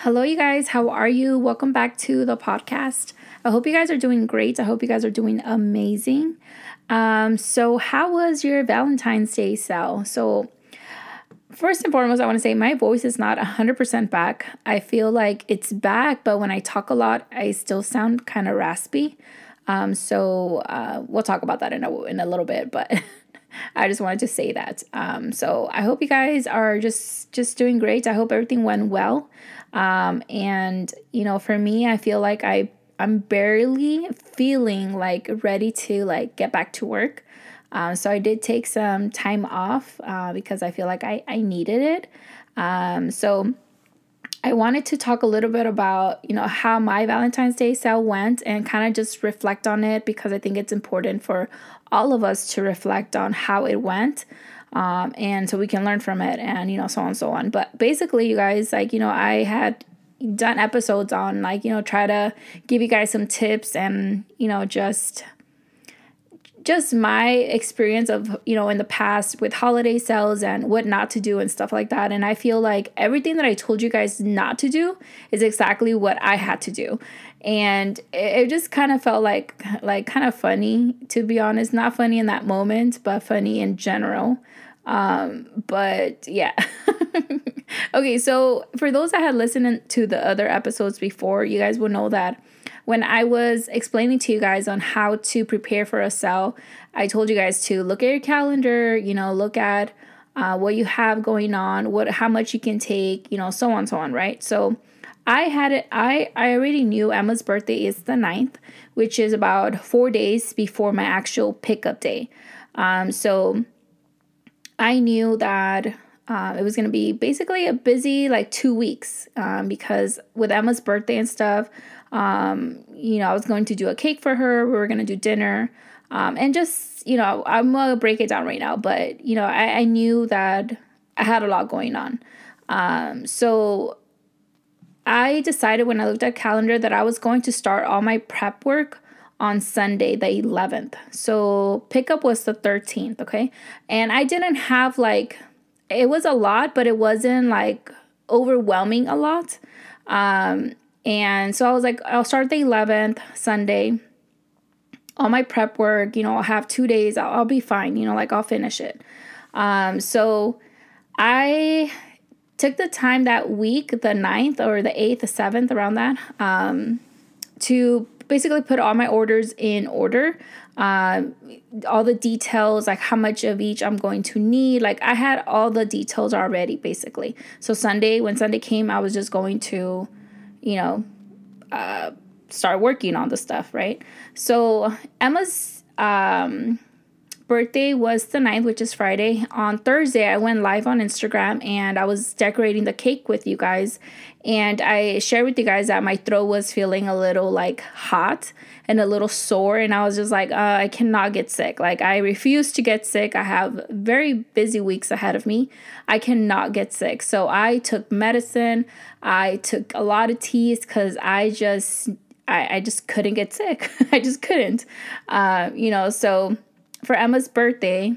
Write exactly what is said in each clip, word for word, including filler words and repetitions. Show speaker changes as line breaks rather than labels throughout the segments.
Hello, you guys. How are you? Welcome back to the podcast. I hope you guys are doing great. I hope you guys are doing amazing. Um, so, how was your Valentine's Day sale? So, first and foremost, I want to say my voice is not one hundred percent back. I feel like it's back, but when I talk a lot, I still sound kind of raspy. Um, so, uh, we'll talk about that in a, in a little bit, but I just wanted to say that. Um, so, I hope you guys are just, just doing great. I hope everything went well. Um, and, you know, for me, I feel like I, I'm barely feeling like ready to like get back to work. Um, so I did take some time off, uh, because I feel like I, I needed it. Um, so I wanted to talk a little bit about, you know, how my Valentine's Day sale went and kind of just reflect on it because I think it's important for all of us to reflect on how it went. Um, and so we can learn from it and, you know, so on and so on. But basically, you guys, like, you know, I had done episodes on like, you know, try to give you guys some tips and, you know, just just my experience of, you know, in the past with holiday sales and what not to do and stuff like that. And I feel like everything that I told you guys not to do is exactly what I had to do. And it just kind of felt like, like kind of funny, to be honest, not funny in that moment, but funny in general. Um, but yeah. Okay. So for those that had listened to the other episodes before, you guys will know that when I was explaining to you guys on how to prepare for a sale, I told you guys to look at your calendar, you know, look at uh, what you have going on, what, how much you can take, you know, so on, so on, right? So I had it, I, I already knew Emma's birthday is the ninth, which is about four days before my actual pickup day. Um, so I knew that uh, it was going to be basically a busy like two weeks um, because with Emma's birthday and stuff, um, you know, I was going to do a cake for her. We were going to do dinner um, and just, you know, I'm going to break it down right now. But, you know, I, I knew that I had a lot going on. Um, so I decided when I looked at calendar that I was going to start all my prep work on Sunday, the eleventh. So pickup was the thirteenth, okay? And I didn't have like, it was a lot, but it wasn't like overwhelming a lot. Um, and so I was like, I'll start the eleventh, Sunday, all my prep work, you know, I'll have two days, I'll, I'll be fine, you know, like I'll finish it. Um, so I took the time that week, the ninth or the eighth, the seventh, around that, um, to basically put all my orders in order. Um, all the details, like how much of each I'm going to need. Like I had all the details already, basically. So Sunday, when Sunday came, I was just going to, you know, uh, start working on the stuff, right? So Emma's um, birthday was the ninth, which is Friday. On Thursday, I went live on Instagram and I was decorating the cake with you guys. And I shared with you guys that my throat was feeling a little like hot and a little sore. And I was just like, uh, I cannot get sick. Like I refuse to get sick. I have very busy weeks ahead of me. I cannot get sick. So I took medicine. I took a lot of teas because I just, I, I just couldn't get sick. I just couldn't, uh, you know, so for Emma's birthday,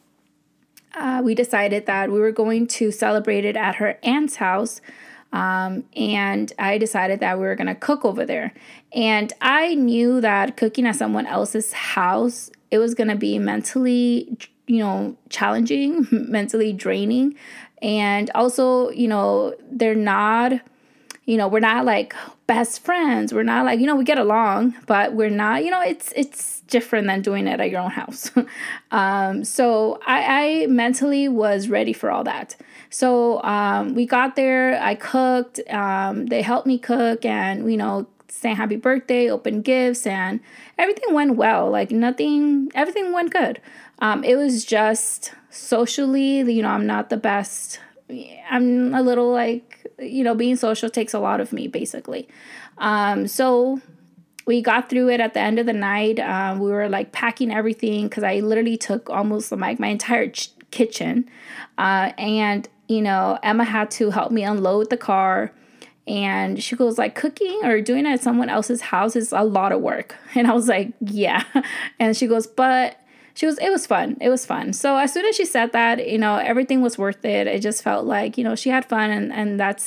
uh, we decided that we were going to celebrate it at her aunt's house. Um, and I decided that we were going to cook over there. And I knew that cooking at someone else's house, it was going to be mentally, you know, challenging, mentally draining. And also, you know, they're not, you know, we're not like best friends. We're not like, you know, we get along, but we're not, you know, it's, it's different than doing it at your own house. um, so I, I mentally was ready for all that. So um, we got there, I cooked, um, they helped me cook and, you know, saying happy birthday, open gifts, and everything went well. Like nothing, everything went good. Um, it was just socially, you know, I'm not the best. I'm a little like, you know, being social takes a lot of me, basically. Um, so we got through it at the end of the night. Um, we were like packing everything because I literally took almost like my entire ch- kitchen. Uh, and, you know, Emma had to help me unload the car. And she goes like, cooking or doing it at someone else's house is a lot of work. And I was like, yeah. And she goes, but she was, it was fun. It was fun. So as soon as she said that, you know, everything was worth it. It just felt like, you know, she had fun and, and that's,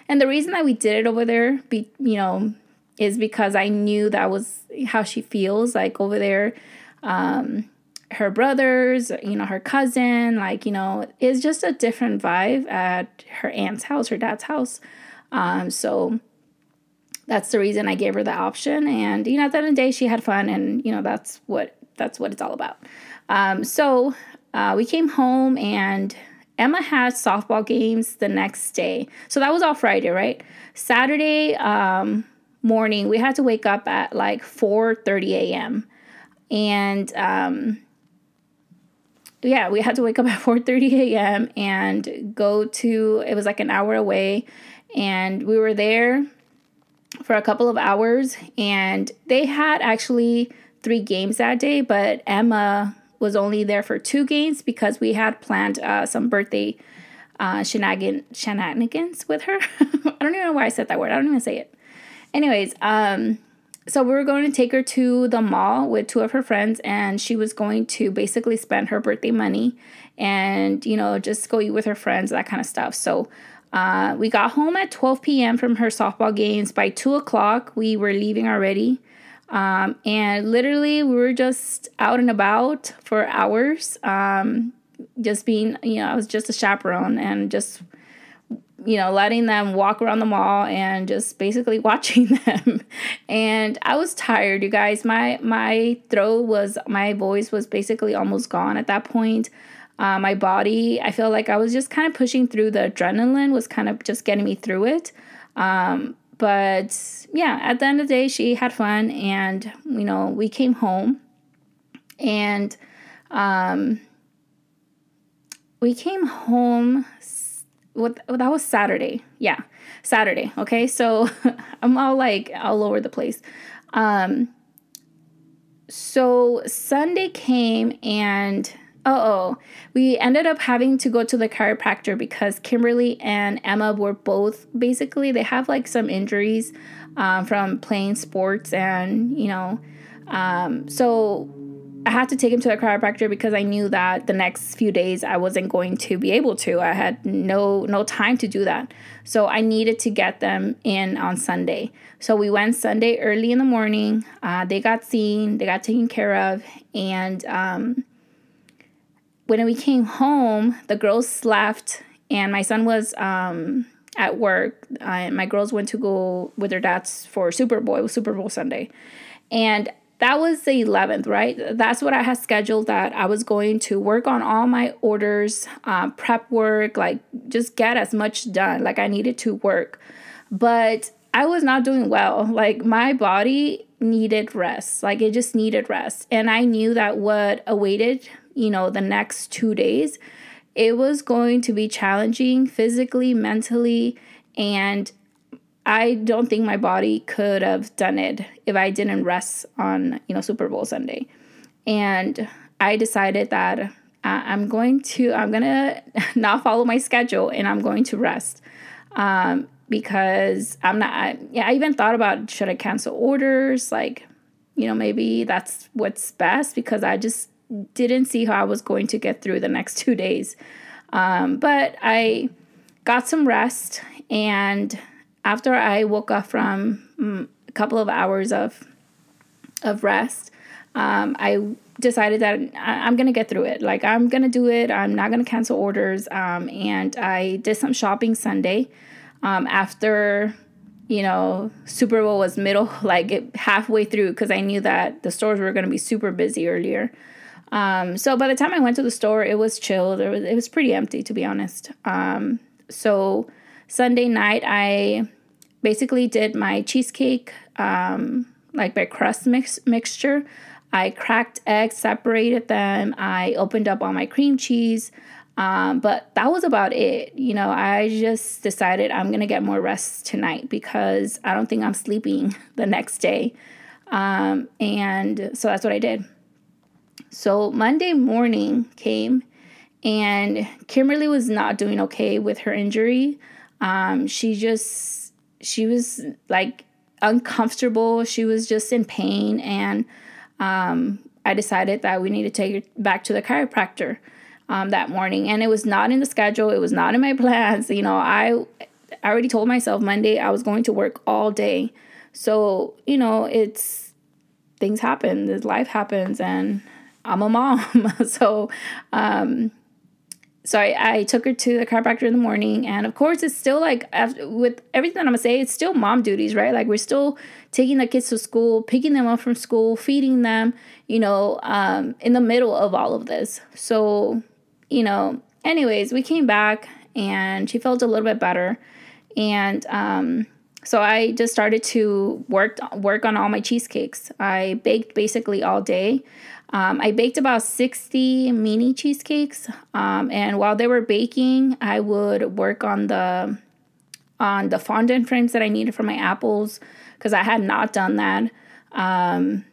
And the reason that we did it over there, be, you know, is because I knew that was how she feels, like over there. Um, her brothers, you know, her cousin, like, you know, it's just a different vibe at her aunt's house, her dad's house. Um, so that's the reason I gave her the option. And, you know, at the end of the day, she had fun, and, you know, that's what, that's what it's all about. Um, so uh, we came home, and Emma had softball games the next day. So that was all Friday, right? Saturday um, morning, we had to wake up at like four thirty a.m. And, um, yeah, we had to wake up at four thirty a.m. and go to, it was like an hour away. And we were there for a couple of hours. And they had actually three games that day, but Emma was only there for two games because we had planned uh, some birthday uh, shenagan- shenanigans with her. I don't even know why I said that word. I don't even say it. Anyways, um, so we were going to take her to the mall with two of her friends, and she was going to basically spend her birthday money and, you know, just go eat with her friends, that kind of stuff. So uh, we got home at twelve p.m. from her softball games. By two o'clock, we were leaving already. Um, and literally we were just out and about for hours. Um, just being, you know, I was just a chaperone and just, you know, letting them walk around the mall and just basically watching them. And I was tired, you guys. My, my throat was, my voice was basically almost gone at that point. Uh, my body, I feel like I was just kind of pushing through. The adrenaline was kind of just getting me through it. Um, But yeah, at the end of the day, she had fun, and, you know, we came home, and um, we came home, what, that was Saturday. Yeah, Saturday. Okay. So I'm all like all over the place. Um, so Sunday came, and Uh-oh. We ended up having to go to the chiropractor because Kimberly and Emma were both, basically, they have like some injuries um, from playing sports, and, you know, um, so I had to take them to the chiropractor because I knew that the next few days I wasn't going to be able to. I had no no time to do that. So I needed to get them in on Sunday. So we went Sunday early in the morning. Uh, they got seen, they got taken care of, and um when we came home, the girls left, and my son was um, at work. Uh, my girls went to go with their dads for Super Bowl. It was Super Bowl Sunday. And that was the eleventh, right? That's what I had scheduled, that I was going to work on all my orders, uh, prep work, like just get as much done. Like I needed to work. But I was not doing well. Like my body needed rest. Like it just needed rest. And I knew that what awaited, you know, the next two days, it was going to be challenging physically, mentally, and I don't think my body could have done it if I didn't rest on, you know, Super Bowl Sunday. And I decided that uh, I'm going to, I'm going to not follow my schedule, and I'm going to rest. Um, because I'm not, I, yeah, I even thought about, should I cancel orders? Like, you know, maybe that's what's best, because I just didn't see how I was going to get through the next two days. Um, but I got some rest, and after I woke up from mm, a couple of hours of of rest, um, I decided that I, I'm going to get through it. Like, I'm going to do it. I'm not going to cancel orders. Um, and I did some shopping Sunday um, after, you know, Super Bowl was middle, like it, halfway through, because I knew that the stores were going to be super busy earlier. Um, so by the time I went to the store, it was chill. There was, it was pretty empty, to be honest. Um, so Sunday night, I basically did my cheesecake, um, like my crust mix mixture. I cracked eggs, separated them. I opened up all my cream cheese. Um, but that was about it. You know, I just decided I'm going to get more rest tonight because I don't think I'm sleeping the next day. Um, and so that's what I did. So Monday morning came, and Kimberly was not doing okay with her injury. Um, she just, she was like uncomfortable. She was just in pain. And um, I decided that we need to take her back to the chiropractor um, that morning. And it was not in the schedule. It was not in my plans. You know, I I already told myself Monday I was going to work all day. So, you know, it's things happen, this life happens, and I'm a mom. so, um, so I, I took her to the chiropractor in the morning. And of course, it's still like, after, with everything that I'm going to say, it's still mom duties, right? Like, we're still taking the kids to school, picking them up from school, feeding them, you know, um, in the middle of all of this. So, you know, anyways, we came back and she felt a little bit better. And um, so I just started to work, work on all my cheesecakes. I baked basically all day. Um, I baked about sixty mini cheesecakes, um, and while they were baking, I would work on the on the fondant frames that I needed for my apples, because I had not done that. Um,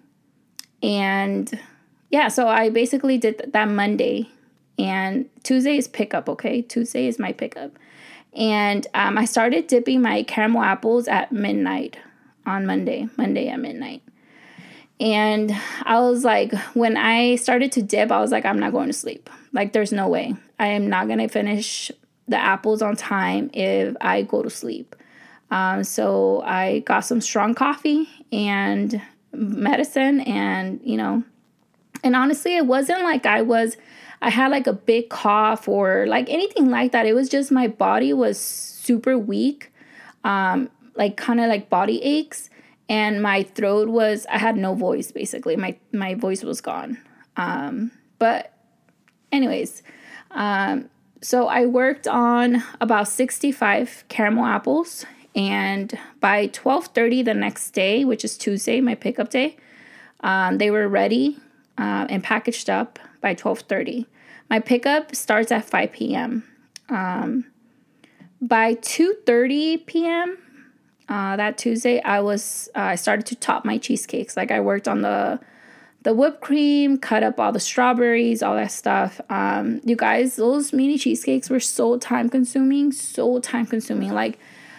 and yeah, so I basically did that Monday, and Tuesday is pickup. Okay, Tuesday is my pickup, and um, I started dipping my caramel apples at midnight on Monday. Monday at midnight. And I was like, when I started to dip, I was like, I'm not going to sleep. Like, there's no way. I am not going to finish the apples on time if I go to sleep. Um, so I got some strong coffee and medicine, and, you know, and honestly, it wasn't like I was, I had like a big cough or like anything like that. It was just my body was super weak, um, like kind of like body aches. And my throat was, I had no voice, basically. My my voice was gone. Um, but anyways, um, so I worked on about sixty-five caramel apples. And by twelve thirty the next day, which is Tuesday, my pickup day, um, they were ready uh, and packaged up by twelve thirty. My pickup starts at five p.m. Um, by two thirty p.m., Uh, that Tuesday, I was uh, I started to top my cheesecakes. Like, I worked on the the whipped cream, cut up all the strawberries, all that stuff. Um, you guys, those mini cheesecakes were so time consuming, so time consuming. Like,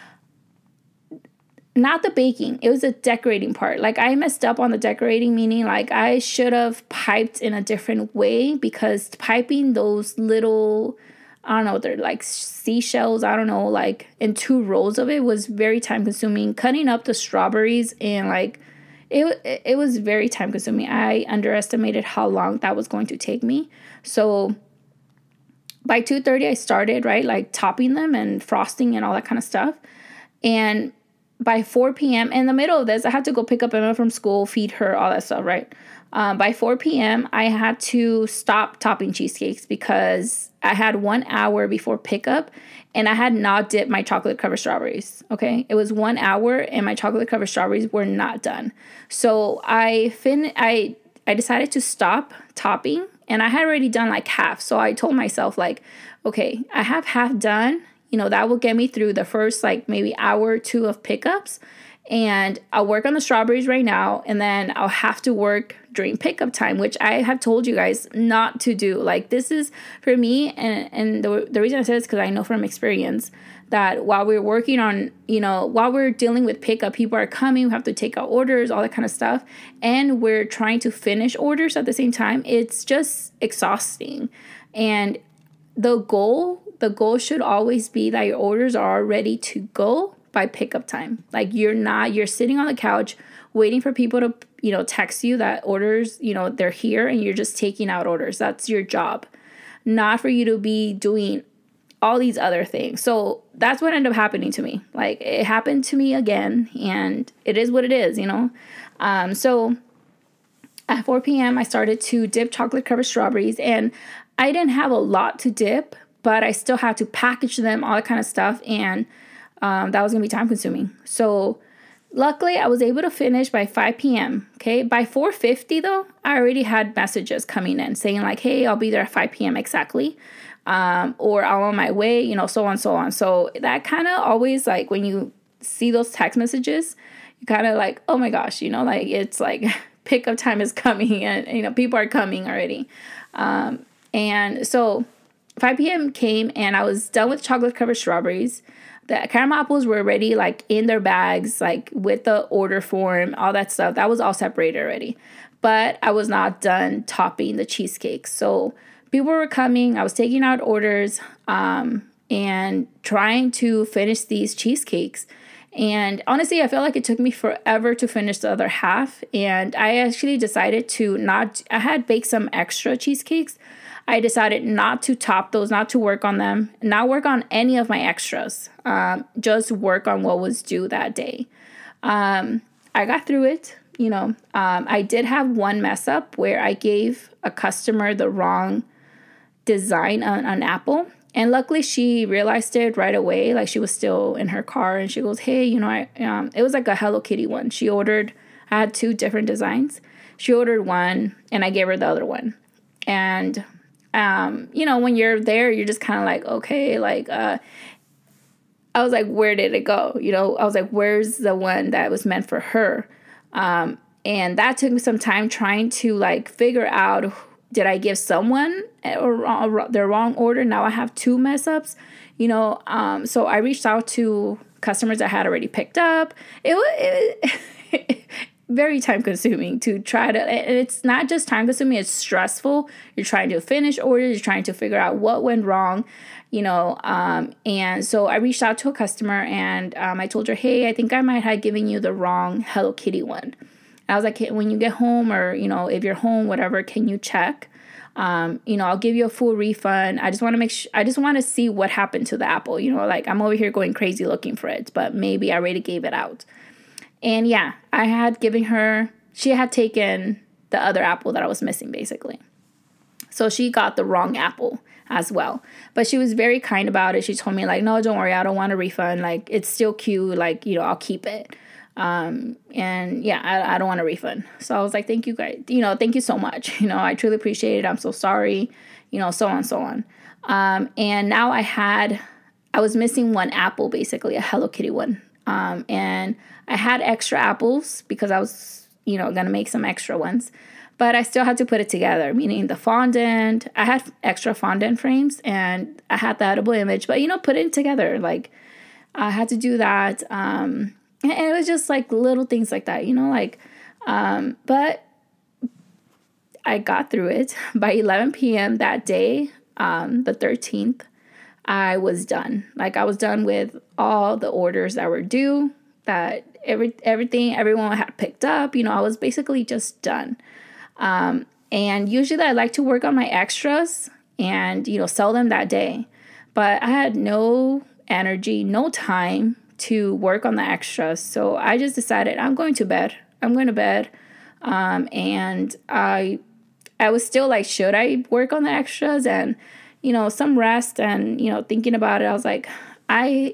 not the baking, it was the decorating part. Like, I messed up on the decorating, meaning like I should have piped in a different way, because piping those little, I don't know, they're like seashells, I don't know, like in two rows of it was very time consuming. Cutting up the strawberries and like, it, it was very time consuming. I underestimated how long that was going to take me. So by two thirty, I started, right, like topping them and frosting and all that kind of stuff. And by four p.m., in the middle of this, I had to go pick up Emma from school, feed her, all that stuff, right? Um, by four p.m., I had to stop topping cheesecakes because I had one hour before pickup, and I had not dipped my chocolate covered strawberries, okay? It was one hour, and my chocolate covered strawberries were not done. So I fin- I I decided to stop topping, and I had already done like half. So I told myself, like, okay, I have half done. You know, that will get me through the first like maybe hour or two of pickups. And I'll work on the strawberries right now, and then I'll have to work during pickup time, which I have told you guys not to do. Like, this is for me, and, and the, the reason I said this is because I know from experience that while we're working on, you know, while we're dealing with pickup, people are coming, we have to take out orders, all that kind of stuff, and we're trying to finish orders at the same time. It's just exhausting. And the goal, the goal should always be that your orders are ready to go by pickup time. Like, you're not, you're sitting on the couch waiting for people to, you know, text you that orders, you know, they're here, and you're just taking out orders. That's your job, not for you to be doing all these other things. So that's what ended up happening to me. Like, it happened to me again, and it is what it is, you know? Um, so at four p.m., I started to dip chocolate covered strawberries, and I didn't have a lot to dip, but I still had to package them, all that kind of stuff. And Um, that was going to be time consuming. So luckily I was able to finish by five p.m. Okay. By four fifty though, I already had messages coming in saying like, hey, I'll be there at five p.m. exactly. Um, or I'm on my way, you know, so on, so on. So that kind of always, like, when you see those text messages, you kind of like, oh my gosh, you know, like, it's like pickup time is coming, and, you know, people are coming already. Um, and so five p.m. came, and I was done with chocolate covered strawberries. The caramel apples were already like in their bags, like with the order form, all that stuff. That was all separated already. But I was not done topping the cheesecake. So people were coming. I was taking out orders. Um, and trying to finish these cheesecakes. And honestly, I felt like it took me forever to finish the other half. And I actually decided to not, I had baked some extra cheesecakes. I decided not to top those, not to work on them, not work on any of my extras, um, just work on what was due that day. Um, I got through it. You know, um, I did have one mess up where I gave a customer the wrong design on an apple. And luckily she realized it right away. Like, she was still in her car and she goes, hey, you know, I, um, it was like a Hello Kitty one. She ordered, I had two different designs. She ordered one and I gave her the other one. And, um, you know, when you're there, you're just kind of like, okay, like, uh, I was like, where did it go? You know, I was like, where's the one that was meant for her? Um, and that took me some time trying to like figure out, did I give someone or the wrong order? Now I have two mess ups, you know. Um, so I reached out to customers that had already picked up. It was, it was very time consuming to try to, and it's not just time consuming, it's stressful. You're trying to finish orders, you're trying to figure out what went wrong, you know. Um, and so I reached out to a customer and um, I told her, hey, I think I might have given you the wrong Hello Kitty one. I was like, hey, when you get home or, you know, if you're home, whatever, can you check? Um, you know, I'll give you a full refund. I just want to make sure, I just want to see what happened to the apple. You know, like I'm over here going crazy looking for it, but maybe I already gave it out. And yeah, I had given her, she had taken the other apple that I was missing basically. So she got the wrong apple as well. But she was very kind about it. She told me like, no, don't worry. I don't want a refund. Like, it's still cute. Like, you know, I'll keep it. Um, and yeah, I, I don't want a refund. So I was like, thank you guys, you know, thank you so much. You know, I truly appreciate it. I'm so sorry, you know, so on, so on. Um, and now I had, I was missing one apple, basically a Hello Kitty one. Um, and I had extra apples because I was, you know, going to make some extra ones, but I still had to put it together, meaning the fondant, I had extra fondant frames and I had the edible image, but, you know, put it together. Like I had to do that. Um, And it was just like little things like that, you know, like, um, but I got through it. By eleven p.m. that day, um, the thirteenth, I was done. Like I was done with all the orders that were due, that every everything, everyone had picked up, you know, I was basically just done. Um, and usually I like to work on my extras and, you know, sell them that day. But I had no energy, no time to work on the extras. So I just decided I'm going to bed. I'm going to bed. Um, and I I was still like, should I work on the extras? And, you know, some rest and, you know, thinking about it, I was like, I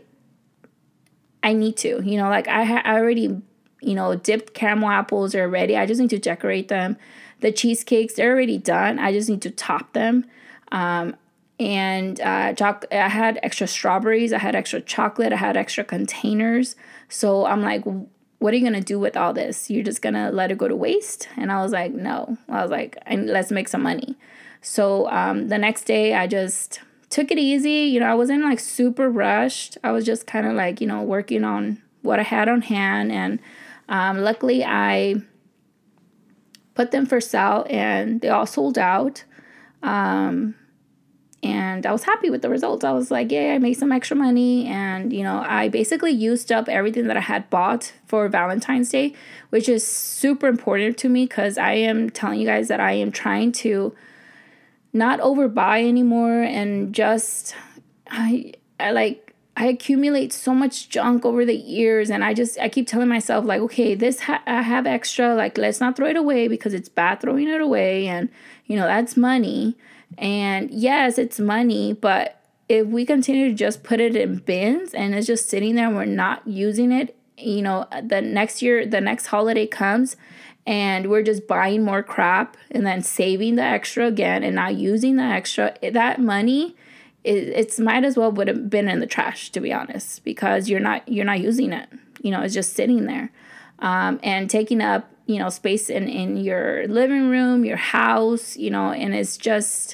I need to, you know, like I, ha- I already, you know, dipped caramel apples are ready. I just need to decorate them. The cheesecakes, they're already done. I just need to top them. Um, And uh, choc- I had extra strawberries. I had extra chocolate. I had extra containers. So I'm like, what are you going to do with all this? You're just going to let it go to waste? And I was like, no. I was like, let's make some money. So um, the next day, I just took it easy. You know, I wasn't like super rushed. I was just kind of like, you know, working on what I had on hand. And um, luckily, I put them for sale and they all sold out. Um And I was happy with the results. I was like, yeah, I made some extra money. And, you know, I basically used up everything that I had bought for Valentine's Day, which is super important to me because I am telling you guys that I am trying to not overbuy anymore. And just, I, I like, I accumulate so much junk over the years. And I just, I keep telling myself like, okay, this ha- I have extra, like, let's not throw it away because it's bad throwing it away. And, you know, that's money. And yes, it's money, but if we continue to just put it in bins and it's just sitting there and we're not using it, you know, the next year, the next holiday comes and we're just buying more crap and then saving the extra again and not using the extra, that money, it, it's might as well would have been in the trash, to be honest, because you're not, you're not using it. You know, it's just sitting there um, and taking up, you know, space in, in your living room, your house, you know, and it's just,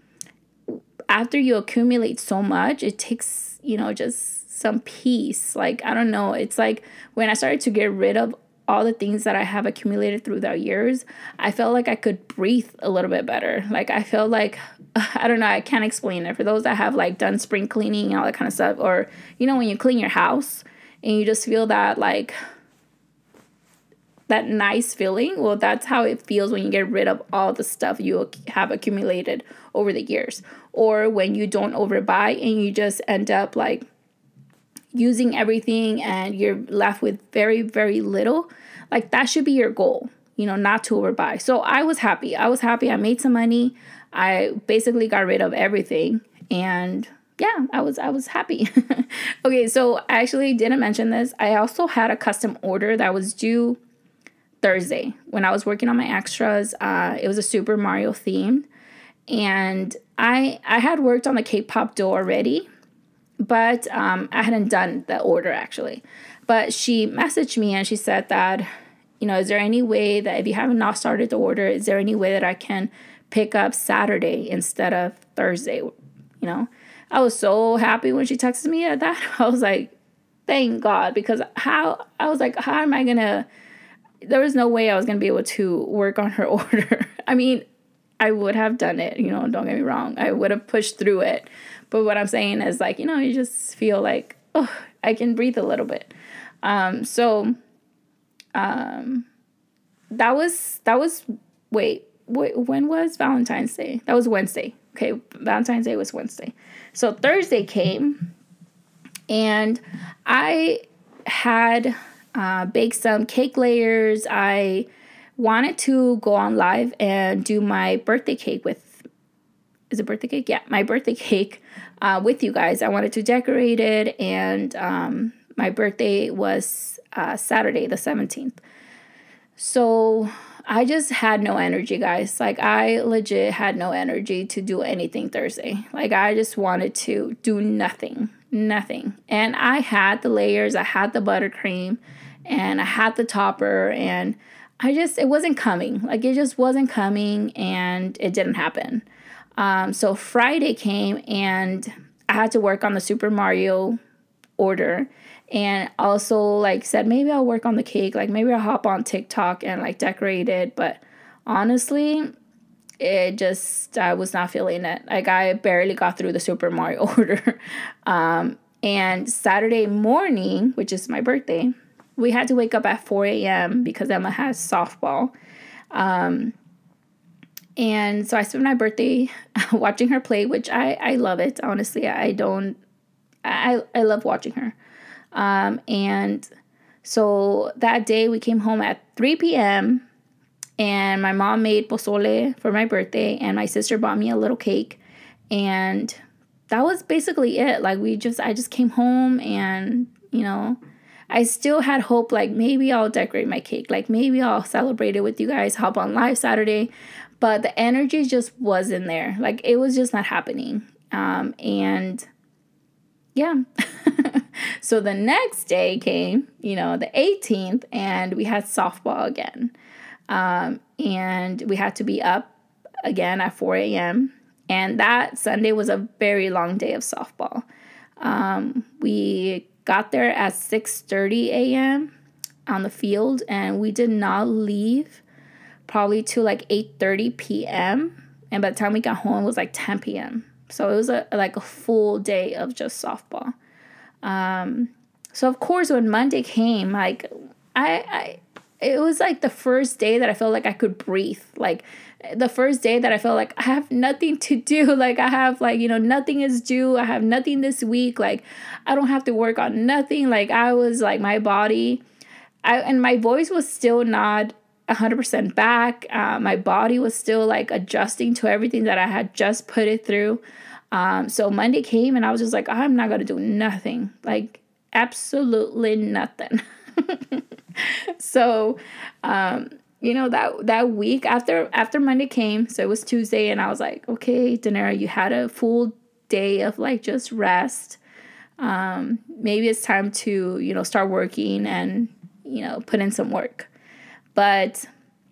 after you accumulate so much, it takes, you know, just some peace. Like, I don't know. It's like when I started to get rid of all the things that I have accumulated through the years, I felt like I could breathe a little bit better. Like I felt like, I don't know, I can't explain it. For those that have like done spring cleaning and all that kind of stuff, or, you know, when you clean your house and you just feel that like, that nice feeling. Well, that's how it feels when you get rid of all the stuff you have accumulated over the years. Or when you don't overbuy and you just end up like using everything and you're left with very, very little. Like that should be your goal, you know, not to overbuy. So I was happy. I was happy. I made some money. I basically got rid of everything. And yeah, I was I was happy. Okay, so I actually didn't mention this. I also had a custom order that was due Thursday when I was working on my extras. Uh, it was a Super Mario theme, and I I had worked on the K-pop doll already, but um, I hadn't done the order actually. But she messaged me and she said that, you know, is there any way that if you haven't not started the order, is there any way that I can pick up Saturday instead of Thursday? You know, I was so happy when she texted me at that. I was like, thank God, because how I was like, how am I gonna? There was no way I was going to be able to work on her order. I mean, I would have done it, you know, don't get me wrong. I would have pushed through it. But what I'm saying is like, you know, you just feel like, oh, I can breathe a little bit. Um, so um, that was, that was, wait, wait, when was Valentine's Day? That was Wednesday. Okay, Valentine's Day was Wednesday. So Thursday came and I had... Uh, bake some cake layers. I wanted to go on live and do my birthday cake with, is it birthday cake? Yeah, my birthday cake uh, with you guys. I wanted to decorate it, and um, my birthday was uh, Saturday the seventeenth. So I just had no energy, guys. Like I legit had no energy to do anything Thursday. Like I just wanted to do nothing, nothing. And I had the layers, I had the buttercream, and I had the topper, and I just, it wasn't coming. Like it just wasn't coming, and it didn't happen. Um, so Friday came and I had to work on the Super Mario order, and also like said, maybe I'll work on the cake. Like maybe I'll hop on TikTok and like decorate it. But honestly, it just, I was not feeling it. Like I barely got through the Super Mario order. um, and Saturday morning, which is my birthday, we had to wake up at four a.m. because Emma has softball. Um, and so I spent my birthday watching her play, which I, I love it. Honestly, I don't, I, I love watching her. Um, and so that day we came home at three p.m. and my mom made pozole for my birthday, and my sister bought me a little cake. And that was basically it. Like we just, I just came home, and, you know, I still had hope, like maybe I'll decorate my cake. Like maybe I'll celebrate it with you guys, hop on live Saturday. But the energy just wasn't there. Like it was just not happening. Um, and yeah. So the next day came, you know, the eighteenth, and we had softball again. Um, and we had to be up again at four a.m. And that Sunday was a very long day of softball. Um, we got there at six thirty a.m. on the field, and we did not leave probably till like eight thirty p.m. And by the time we got home, it was like ten p.m. So it was a like a full day of just softball. Um, so of course, when Monday came, like I, I, it was like the first day that I felt like I could breathe. Like the first day that I felt like I have nothing to do. Like I have like, you know, nothing is due. I have nothing this week. Like I don't have to work on nothing. Like I was like my body, I, and my voice was still not one hundred percent back. Uh, my body was still like adjusting to everything that I had just put it through. Um, so Monday came and I was just like, I'm not going to do nothing, like absolutely nothing. So, um, you know, that, that week after, after Monday came, so it was Tuesday, and I was like, okay, Danara, you had a full day of like just rest. Um, maybe it's time to, you know, start working and, you know, put in some work. But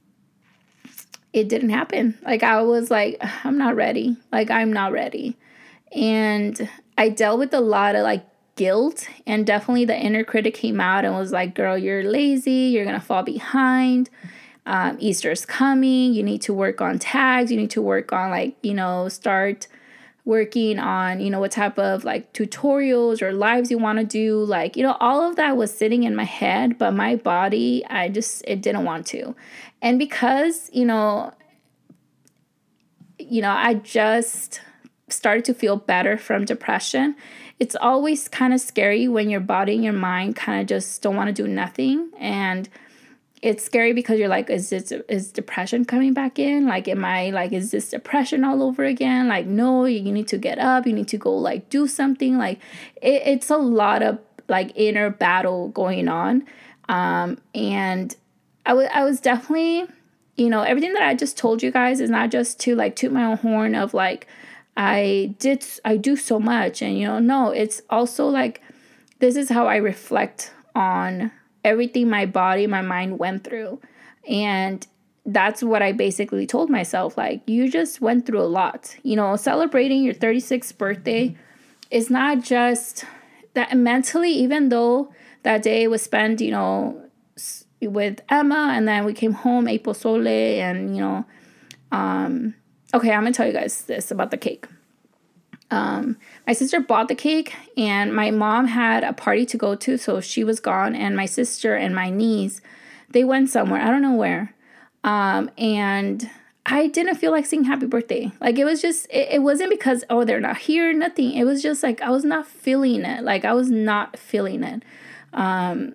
it didn't happen. Like I was like, I'm not ready. Like I'm not ready. And I dealt with a lot of like guilt, and definitely the inner critic came out and was like, girl, you're lazy, you're gonna fall behind. Um, Easter's coming, you need to work on tags, you need to work on like, you know, start working on, you know, what type of like tutorials or lives you want to do. Like, you know, all of that was sitting in my head, but my body, I just, it didn't want to. And because, you know, you know, I just started to feel better from depression. It's always kind of scary when your body and your mind kind of just don't want to do nothing. And it's scary because you're like, is this, is depression coming back in? Like, am I like, is this depression all over again? Like, no, you need to get up. You need to go like do something. Like it, it's a lot of like inner battle going on. Um, and I, w- I was definitely, you know, everything that I just told you guys is not just to like toot my own horn of like, I did, I do so much. And, you know, no, it's also like, this is how I reflect on everything my body, my mind went through. And that's what I basically told myself. Like, you just went through a lot. You know, celebrating your thirty-sixth birthday is not just that mentally, even though that day was spent, you know, with Emma, and then we came home, ate pozole, and, you know, um, okay, I'm going to tell you guys this about the cake. Um, my sister bought the cake, and my mom had a party to go to, so she was gone, and my sister and my niece, they went somewhere, I don't know where, um, and I didn't feel like saying happy birthday. Like, it was just, it, it wasn't because, oh, they're not here, nothing, it was just like, I was not feeling it, like, I was not feeling it, um,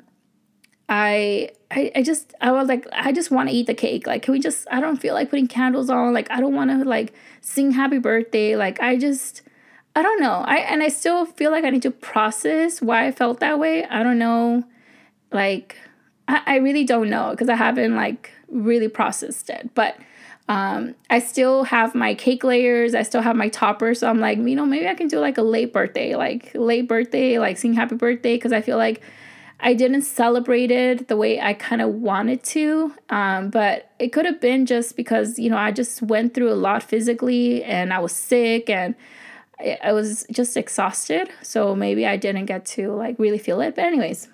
I, I, I just, I was like, I just want to eat the cake, like, can we just, I don't feel like putting candles on, like, I don't want to, like, sing happy birthday, like, I just, I don't know. I and I still feel like I need to process why I felt that way. I don't know. Like, I, I really don't know because I haven't, like, really processed it. But um, I still have my cake layers. I still have my topper. So I'm like, you know, maybe I can do, like, a late birthday. Like, late birthday, like, sing happy birthday. Because I feel like I didn't celebrate it the way I kind of wanted to. Um, but it could have been just because, you know, I just went through a lot physically. And I was sick. And I was just exhausted, so maybe I didn't get to like really feel it. But anyways,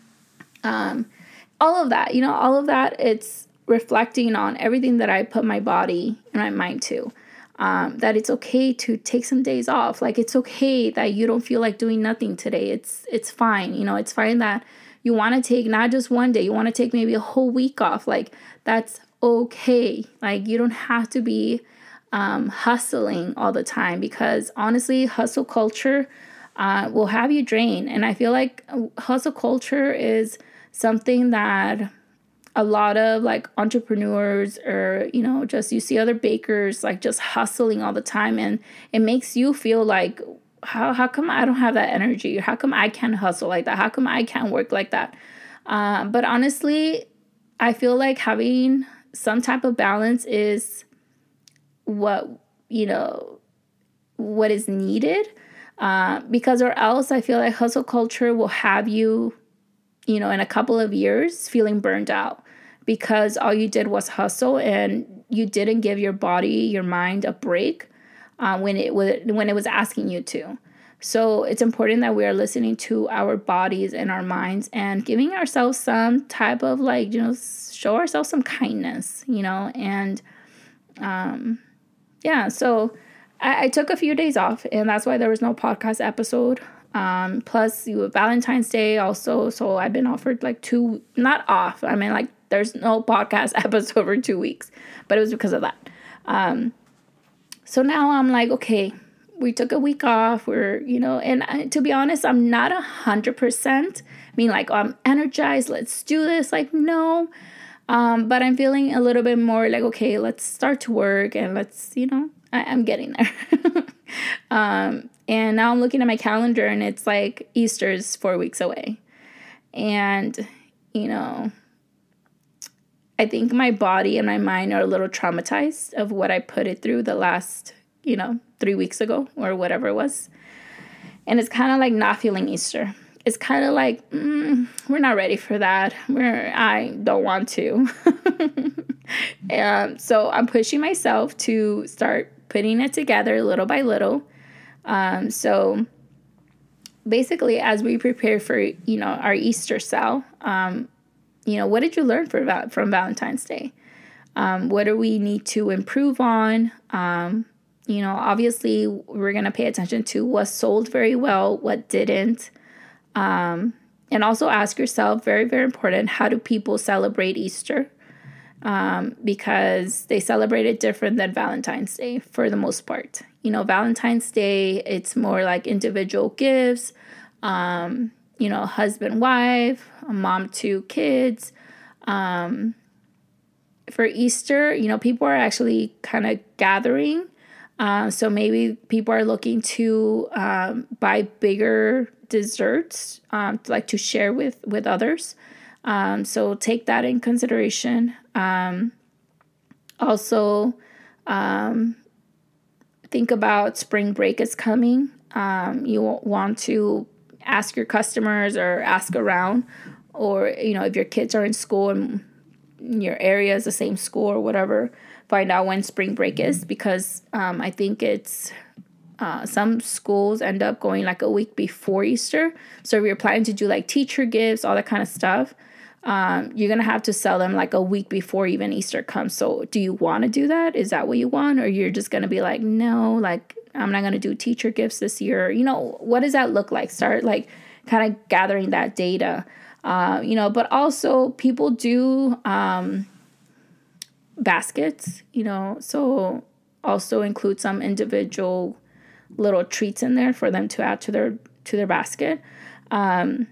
um, all of that, you know, all of that, it's reflecting on everything that I put my body and my mind to. Um, that it's okay to take some days off. Like, it's okay that you don't feel like doing nothing today. It's it's fine. You know, it's fine that you want to take not just one day. You want to take maybe a whole week off. Like, that's okay. Like, you don't have to be Um, hustling all the time, because honestly, hustle culture uh, will have you drained. And I feel like hustle culture is something that a lot of like entrepreneurs, or, you know, just you see other bakers like just hustling all the time, and it makes you feel like, how, how come I don't have that energy? How come I can't hustle like that? How come I can't work like that? Uh, but honestly, I feel like having some type of balance is what, you know, what is needed, uh, because or else I feel like hustle culture will have you, you know, in a couple of years feeling burned out because all you did was hustle and you didn't give your body, your mind a break uh, when it was when it was asking you to. So it's important that we are listening to our bodies and our minds and giving ourselves some type of like, you know, show ourselves some kindness, you know, and um. Yeah, so I, I took a few days off, and that's why there was no podcast episode. Um, plus, you have Valentine's Day also, so I've been offered like two, not off. I mean, like, there's no podcast episode for two weeks, but it was because of that. Um, so now I'm like, okay, we took a week off. We're, you know, and I, to be honest, I'm not a hundred percent. I mean, like, oh, I'm energized. Let's do this. Like, no. Um, but I'm feeling a little bit more like, okay, let's start to work and let's, you know, I, I'm getting there. um, and now I'm looking at my calendar and it's like Easter's four weeks away. And, you know, I think my body and my mind are a little traumatized of what I put it through the last, you know, three weeks ago or whatever it was. And it's kind of like not feeling Easter. It's kind of like, mm, we're not ready for that. We're, I don't want to. um, so I'm pushing myself to start putting it together little by little. Um, so basically, as we prepare for, you know, our Easter sale, um, you know, what did you learn for, from Valentine's Day? Um, what do we need to improve on? Um, you know, obviously, we're going to pay attention to what sold very well, what didn't. Um, and also ask yourself, very, very important, how do people celebrate Easter? Um, because they celebrate it different than Valentine's Day for the most part. You know, Valentine's Day, it's more like individual gifts, um, you know, husband, wife, mom, two kids. Um, for Easter, you know, people are actually kind of gathering. Uh, so maybe people are looking to um, buy bigger desserts, um, like to share with, with others. Um, so take that in consideration. Um, also, um, think about spring break is coming. Um, you want to ask your customers or ask around, or, you know, if your kids are in school and your area is the same school or whatever, find out when spring break is, because um, I think it's uh, some schools end up going like a week before Easter. So if you're planning to do like teacher gifts, all that kind of stuff, um, you're going to have to sell them like a week before even Easter comes. So do you want to do that? Is that what you want? Or you're just going to be like, no, like I'm not going to do teacher gifts this year. You know, what does that look like? Start like kind of gathering that data, uh, you know, but also people do um, baskets, you know, so also include some individual little treats in there for them to add to their to their basket. Um,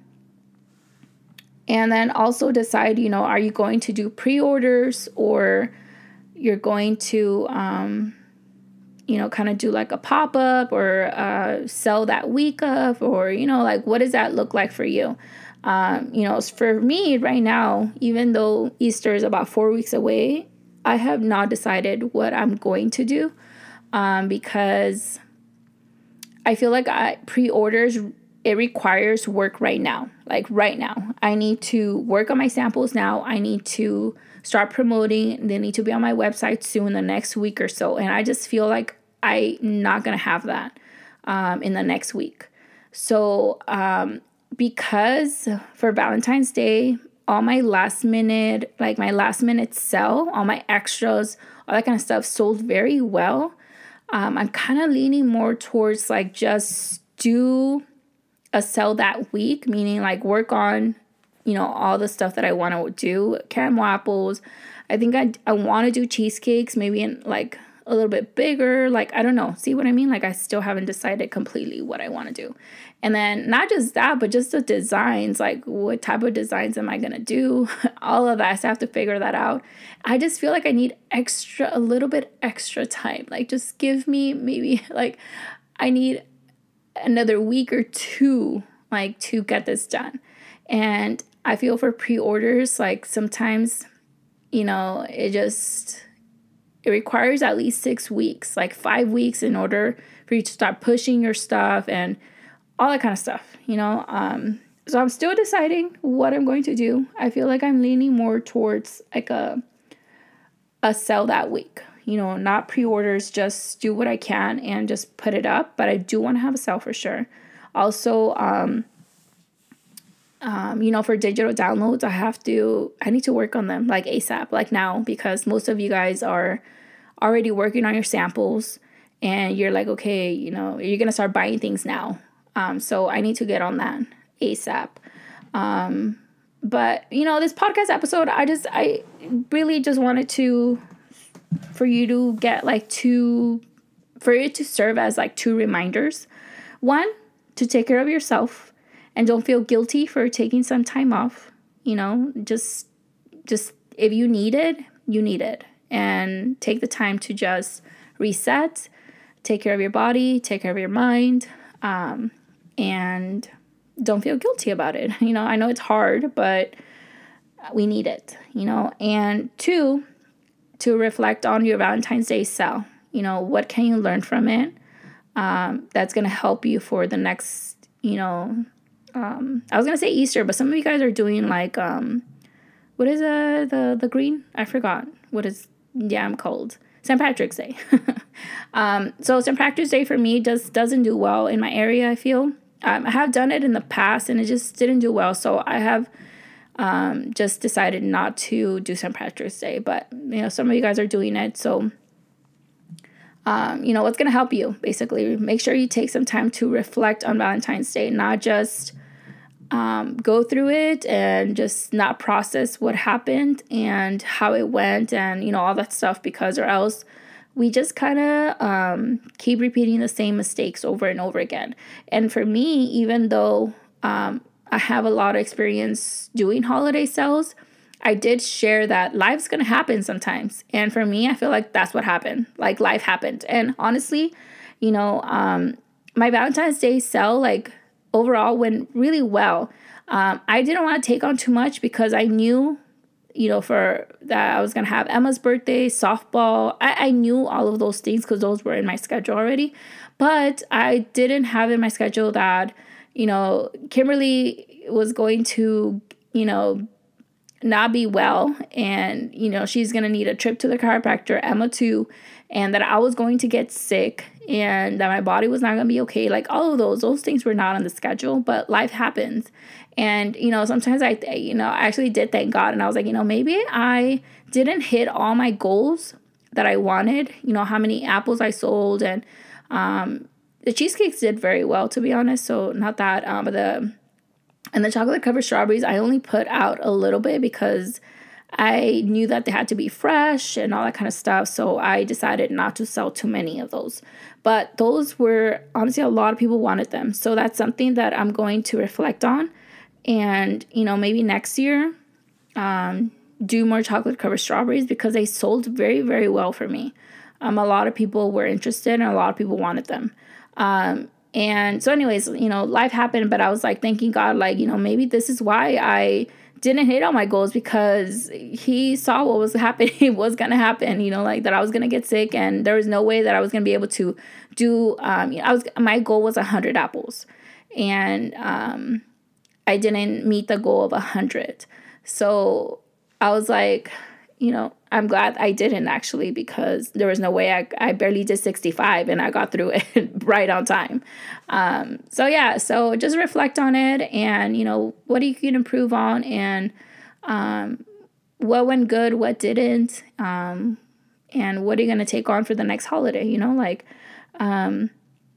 and then also decide, you know, are you going to do pre-orders, or you're going to, um, you know, kind of do like a pop-up, or uh, sell that week of, or, you know, like what does that look like for you? Um, you know, for me right now, even though Easter is about four weeks away, I have not decided what I'm going to do, um, because I feel like I, pre-orders, it requires work right now. Like right now, I need to work on my samples now. I need to start promoting. They need to be on my website soon, the next week or so. And I just feel like I'm not going to have that um, in the next week. So um, because for Valentine's Day, all my last minute, like my last minute sell, all my extras, all that kind of stuff sold very well. Um, I'm kind of leaning more towards like just do a sell that week, meaning like work on, you know, all the stuff that I want to do. Caramel apples. I think I, I want to do cheesecakes, maybe in like a little bit bigger. Like, I don't know. See what I mean? Like I still haven't decided completely what I want to do. And then not just that, but just the designs, like what type of designs am I going to do? All of that. I have to figure that out. I just feel like I need extra, a little bit extra time. Like just give me maybe like I need another week or two, like to get this done. And I feel for pre-orders, like sometimes, you know, it just, it requires at least six weeks, like five weeks in order for you to start pushing your stuff and all that kind of stuff, you know? Um, so I'm still deciding what I'm going to do. I feel like I'm leaning more towards like a, a sell that week, you know, not pre-orders, just do what I can and just put it up. But I do want to have a sale for sure. Also, um, um, you know, for digital downloads, I have to, I need to work on them like ASAP, like now, because most of you guys are already working on your samples and you're like, okay, you know, you're going to start buying things now. Um, so I need to get on that ASAP. Um, but, you know, this podcast episode, I just, I really just wanted to, for you to get like two, for it to serve as like two reminders. One, to take care of yourself and don't feel guilty for taking some time off. You know, just, just if you need it, you need it. And take the time to just reset, take care of your body, take care of your mind, um, and don't feel guilty about it. You know, I know it's hard, but we need it, you know. And two, to reflect on your Valentine's Day sale. You know, what can you learn from it? Um, that's going to help you for the next, you know, um, I was going to say Easter, but some of you guys are doing like, um, what is uh, the, the green? I forgot. What is, yeah, I'm cold. Saint Patrick's Day. um, so Saint Patrick's Day for me just doesn't do well in my area, I feel. Um, I have done it in the past and it just didn't do well. So I have um, just decided not to do Saint Patrick's Day. But, you know, some of you guys are doing it. So, um, you know, what's going to help you? Basically, make sure you take some time to reflect on Valentine's Day, not just um, go through it and just not process what happened and how it went and, you know, all that stuff, because or else we just kind of um, keep repeating the same mistakes over and over again. And for me, even though um, I have a lot of experience doing holiday sales, I did share that life's going to happen sometimes. And for me, I feel like that's what happened. Like life happened. And honestly, you know, um, my Valentine's Day sale, like overall went really well. Um, I didn't want to take on too much because I knew, you know, for that I was going to have Emma's birthday, softball. I, I knew all of those things because those were in my schedule already. But I didn't have in my schedule that, you know, Kimberly was going to, you know, not be well, and you know she's gonna need a trip to the chiropractor, Emma too, and that I was going to get sick and that my body was not gonna be okay. Like all of those those things were not on the schedule, but life happens. And you know sometimes I you know I actually did thank God, and I was like, you know maybe I didn't hit all my goals that I wanted, you know how many apples I sold, and um the cheesecakes did very well, to be honest. So not that um but the And the chocolate covered strawberries, I only put out a little bit because I knew that they had to be fresh and all that kind of stuff. So I decided not to sell too many of those. But those were, honestly, a lot of people wanted them. So that's something that I'm going to reflect on. And, you know, maybe next year, um, do more chocolate covered strawberries because they sold very, very well for me. Um, a lot of people were interested and a lot of people wanted them. Um, And so anyways, you know, life happened, but I was like thanking God, like, you know, maybe this is why I didn't hit all my goals, because he saw what was happening, was going to happen, you know, like that I was going to get sick and there was no way that I was going to be able to do, um, you know, I was, my goal was a hundred apples and, um, I didn't meet the goal of a hundred. So I was like, you know, I'm glad I didn't actually, because there was no way I, I barely did sixty-five and I got through it right on time. Um, so yeah, so just reflect on it and, you know, what you can improve on and um, what went good, what didn't, um, and what are you going to take on for the next holiday, you know, like, um,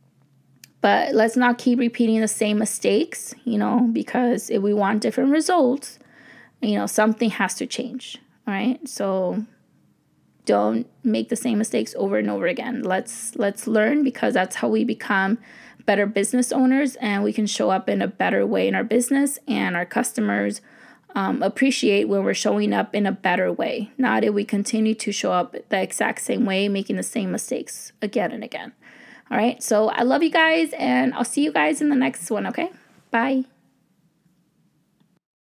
but let's not keep repeating the same mistakes, you know, because if we want different results, you know, something has to change. All right. So don't make the same mistakes over and over again. Let's let's learn, because that's how we become better business owners, and we can show up in a better way in our business, and our customers um, appreciate when we're showing up in a better way. Not if we continue to show up the exact same way, making the same mistakes again and again. All right. So I love you guys, and I'll see you guys in the next one. Okay. Bye.